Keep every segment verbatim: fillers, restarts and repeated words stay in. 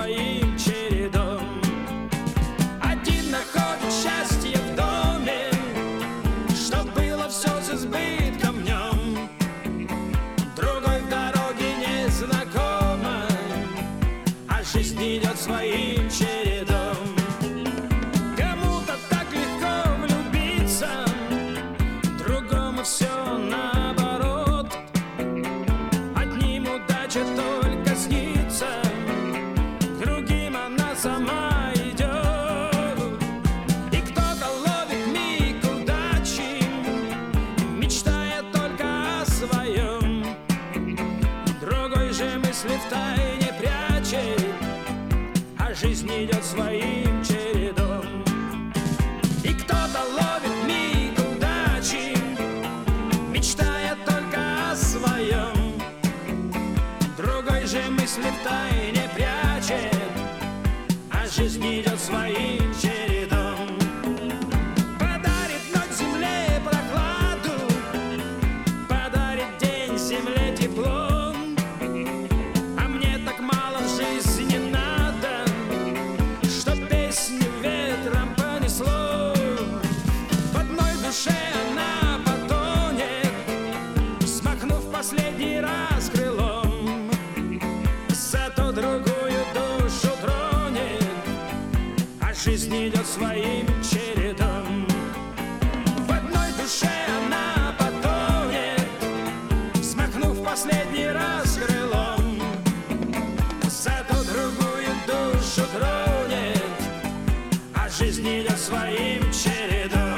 своим чередом. Один находит счастье в доме, чтоб было все с избытком в нем. Другой в дороге незнакомой, а жизнь идет своим чередом. Кому-то так легко влюбиться, другому все наоборот. Одним удача только снится, другим она сама идет. И кто-то ловит миг удачи, мечтая только о своем. Другой же мысли втайне прячет, а жизнь идет своим чередом. И кто-то ловит миг удачи, мечтая только о своем. Другой же мысли втайне прячет, а жизнь идет своим чередом. Подарит ночь земле прохладу, подарит день земле тепло. А мне так мало в жизни надо, чтоб песню ветром понесло. В одной душе она потонет, взмахнув последний раз крылом. Зато другую душу тронет, а жизнь идет своим чередом. В одной душе она потонет, взмахнув последний раз крылом. Зато другую душу тронет, а жизнь идет своим чередом.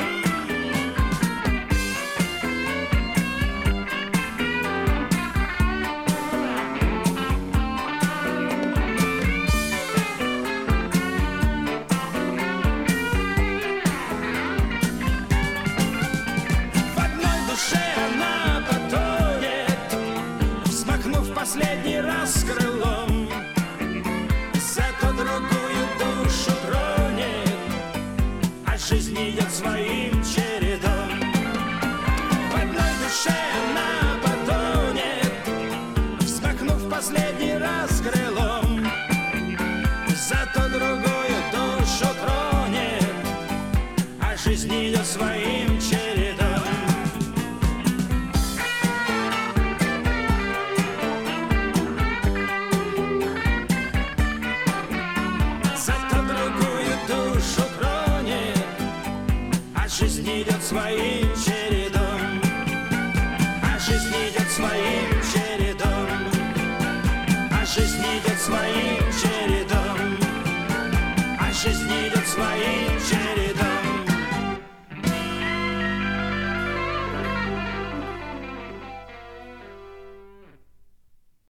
В одной душе она потонет, взмахнув последний раз крылом. Зато другую душу тронет, а жизнь идет своим чередом. В одной душе она потонет, взмахнув последний раз крылом. Зато другую душу тронет, а жизнь идет своим чередом. Зато другую душу тронет, а жизнь идет своим чередом. А жизнь идет своим чередом. А жизнь идет своим чередом. А жизнь идет своим